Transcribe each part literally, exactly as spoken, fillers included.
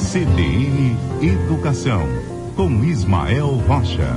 C B N Educação, com Ismael Rocha.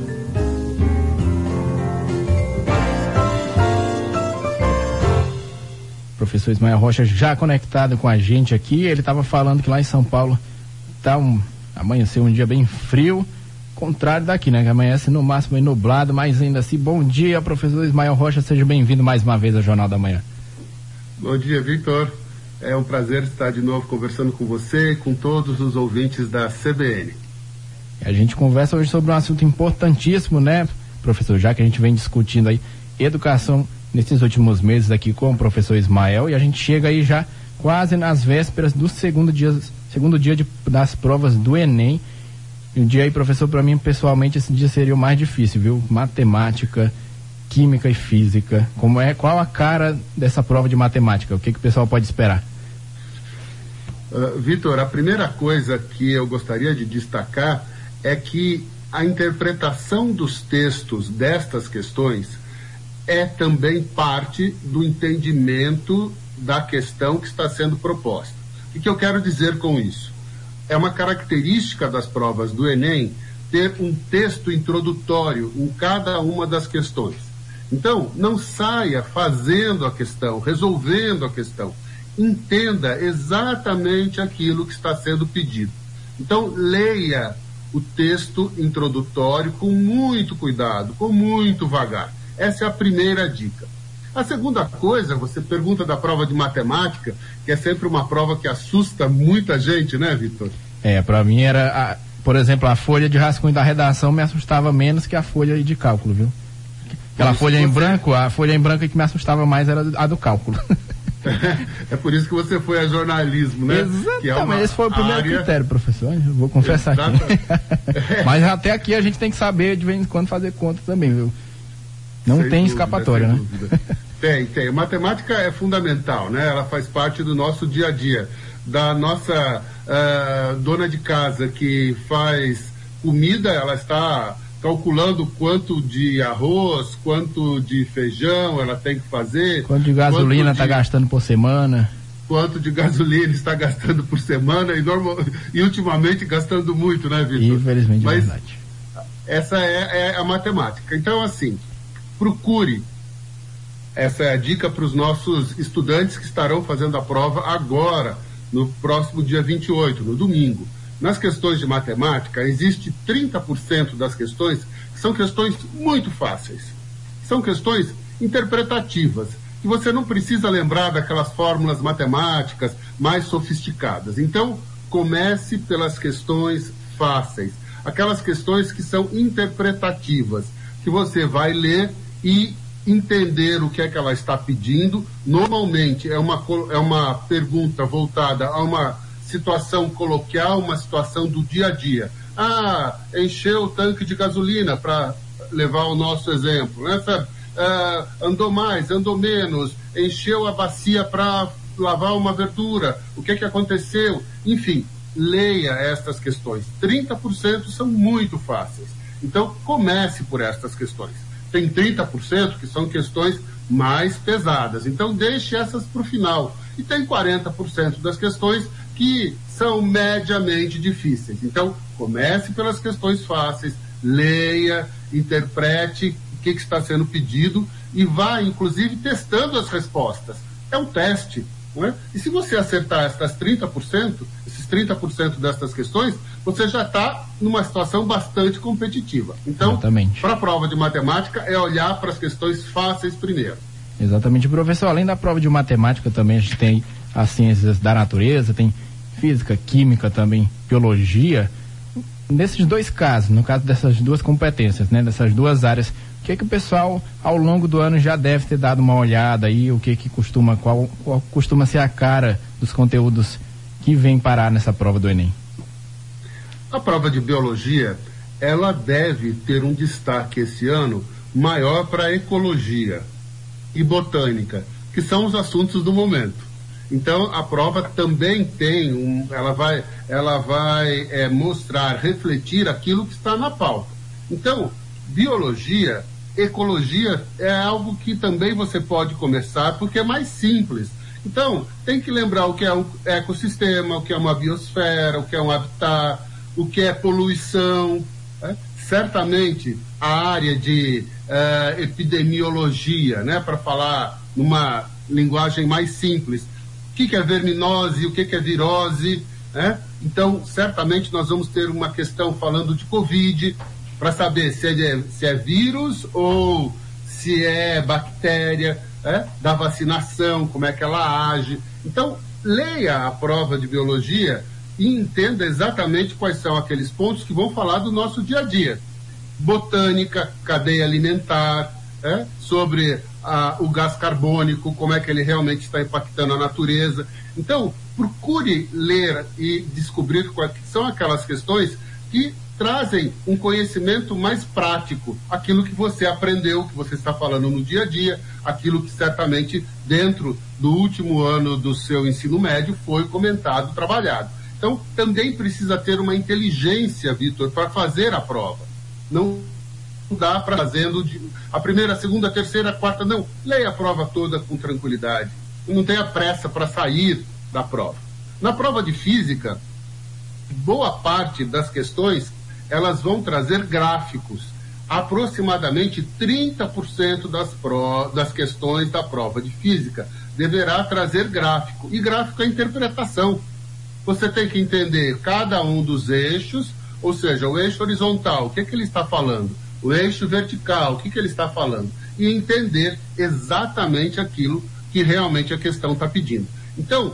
Professor Ismael Rocha já conectado com a gente aqui. Ele estava falando que lá em São Paulo tá um, amanheceu um dia bem frio, contrário daqui, né? Que amanhece no máximo nublado, mas ainda assim, bom dia, professor Ismael Rocha, seja bem-vindo mais uma vez ao Jornal da Manhã. Bom dia, Victor. É um prazer estar de novo conversando com você e com todos os ouvintes da C B N. A gente conversa hoje sobre um assunto importantíssimo, né, professor? Já que a gente vem discutindo aí educação nesses últimos meses aqui com o professor Ismael, e a gente chega aí já quase nas vésperas do segundo dia, segundo dia de, das provas do Enem. E um dia aí, professor, para mim pessoalmente esse dia seria o mais difícil, viu? Matemática, química e física. Como é, qual a cara dessa prova de matemática? O que, que o pessoal pode esperar? Uh, Vitor, a primeira coisa que eu gostaria de destacar é que a interpretação dos textos destas questões é também parte do entendimento da questão que está sendo proposta. O que eu quero dizer com isso? É uma característica das provas do Enem ter um texto introdutório em cada uma das questões. Então, não saia fazendo a questão, resolvendo a questão. Entenda exatamente aquilo que está sendo pedido. Então, leia o texto introdutório com muito cuidado, com muito vagar. Essa é a primeira dica. A segunda coisa, você pergunta da prova de matemática, que é sempre uma prova que assusta muita gente, né, Vitor? É, para mim era, a, por exemplo, a folha de rascunho da redação me assustava menos que a folha de cálculo, viu? Aquela folha em branco, a folha em branco que me assustava mais era a do cálculo. É por isso que você foi a jornalismo, né? Exatamente, que é uma esse foi o primeiro área... critério, professor, eu vou confessar aqui. Mas até aqui a gente tem que saber de vez em quando fazer conta também, viu? Não sem tem dúvida, escapatória, né? Tem, tem. Matemática é fundamental, né? Ela faz parte do nosso dia a dia. Da nossa uh, dona de casa que faz comida, ela está calculando quanto de arroz, quanto de feijão ela tem que fazer. Quanto de gasolina está gastando por semana. Quanto de gasolina está gastando por semana e, normal, e ultimamente gastando muito, né, Vitor? Infelizmente, Mas é verdade. Essa é, é a matemática. Então, assim, procure. Essa é a dica para os nossos estudantes que estarão fazendo a prova agora, no próximo dia vinte e oito, no domingo. Nas questões de matemática, existe trinta por cento das questões que são questões muito fáceis. São questões interpretativas, que você não precisa lembrar daquelas fórmulas matemáticas mais sofisticadas. Então, comece pelas questões fáceis, aquelas questões que são interpretativas, que você vai ler e entender o que é que ela está pedindo. Normalmente é uma, é uma pergunta voltada a uma situação coloquial, uma situação do dia a dia. Ah, encheu o tanque de gasolina, para levar o nosso exemplo, né? Sabe? Ah, andou mais, andou menos, encheu a bacia para lavar uma verdura, o que é que aconteceu? Enfim, leia estas questões. trinta por cento são muito fáceis. Então, comece por estas questões. Tem trinta por cento que são questões mais pesadas. Então, deixe essas para o final. E tem quarenta por cento das questões que são mediamente difíceis. Então, comece pelas questões fáceis, leia, interprete o que, que está sendo pedido e vá, inclusive, testando as respostas. É um teste, não é? E se você acertar essas trinta por cento, esses trinta por cento dessas questões, você já está numa situação bastante competitiva. Então, para a prova de matemática, é olhar para as questões fáceis primeiro. Exatamente, professor. Além da prova de matemática, também a gente tem as ciências da natureza, tem física, química também, biologia. Nesses dois casos, no caso dessas duas competências, né, dessas duas áreas, o que é que o pessoal ao longo do ano já deve ter dado uma olhada aí, o que que costuma, qual, qual costuma ser a cara dos conteúdos que vem parar nessa prova do Enem? A prova de biologia, ela deve ter um destaque esse ano maior para ecologia e botânica, que são os assuntos do momento. Então, a prova também tem, um, ela vai, ela vai é, mostrar, refletir aquilo que está na pauta. Então, biologia, ecologia é algo que também você pode começar, porque é mais simples. Então, tem que lembrar o que é um ecossistema, o que é uma biosfera, o que é um habitat, o que é poluição. Né? Certamente, a área de uh, epidemiologia, né, para falar numa linguagem mais simples, o que, que é verminose, o que, que é virose, né? Então, certamente nós vamos ter uma questão falando de Covid, para saber se é, se é vírus ou se é bactéria, né? Da vacinação, como é que ela age. Então, leia a prova de biologia e entenda exatamente quais são aqueles pontos que vão falar do nosso dia a dia. Botânica, cadeia alimentar, né? Sobre a, o gás carbônico, como é que ele realmente está impactando a natureza. Então, procure ler e descobrir quais são aquelas questões que trazem um conhecimento mais prático, aquilo que você aprendeu, que você está falando no dia a dia, aquilo que certamente dentro do último ano do seu ensino médio foi comentado, trabalhado. Então, também precisa ter uma inteligência, Vitor, para fazer a prova. Não dá para fazendo de, a primeira, a segunda, a terceira, a quarta, não. Leia a prova toda com tranquilidade. Não tenha pressa para sair da prova. Na prova de física, boa parte das questões, elas vão trazer gráficos. Aproximadamente trinta por cento das, pro, das questões da prova de física deverá trazer gráfico. E gráfico é interpretação. Você tem que entender cada um dos eixos, ou seja, o eixo horizontal, o que, é que ele está falando? O eixo vertical, o que, que ele está falando? E entender exatamente aquilo que realmente a questão está pedindo. Então,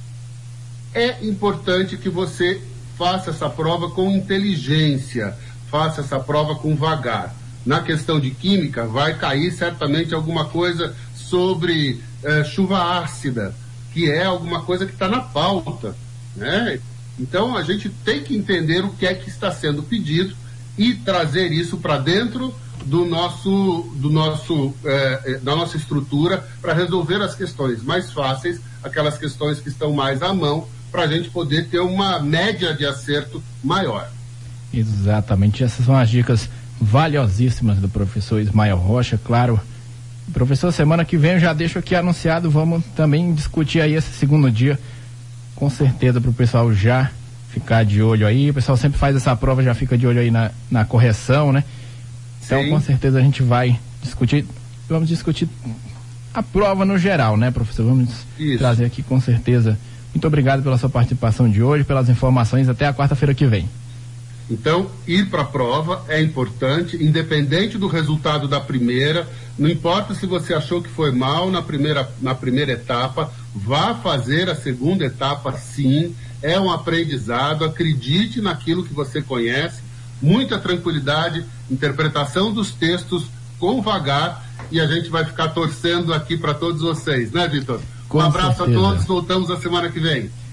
é importante que você faça essa prova com inteligência, faça essa prova com vagar. Na questão de química, vai cair certamente alguma coisa sobre eh, chuva ácida, que é alguma coisa que está na pauta, né? Então, a gente tem que entender o que é que está sendo pedido e trazer isso para dentro do nosso, do nosso, eh, da nossa estrutura para resolver as questões mais fáceis, aquelas questões que estão mais à mão, para a gente poder ter uma média de acerto maior. Exatamente, essas são as dicas valiosíssimas do professor Ismael Rocha, claro. Professor, semana que vem eu já deixo aqui anunciado, vamos também discutir aí esse segundo dia, com certeza para o pessoal já ficar de olho aí, o pessoal sempre faz essa prova, já fica de olho aí na, na correção, né? Então, sim, com certeza a gente vai discutir, vamos discutir a prova no geral, né, professor? Vamos Isso. trazer aqui com certeza. Muito obrigado pela sua participação de hoje, pelas informações, até a quarta-feira que vem. Então, ir para a prova é importante, independente do resultado da primeira, não importa se você achou que foi mal na primeira, na primeira etapa, vá fazer a segunda etapa sim, é um aprendizado, acredite naquilo que você conhece, muita tranquilidade, interpretação dos textos com vagar, e a gente vai ficar torcendo aqui para todos vocês, né, Vitor? Um abraço a todos, voltamos a semana que vem.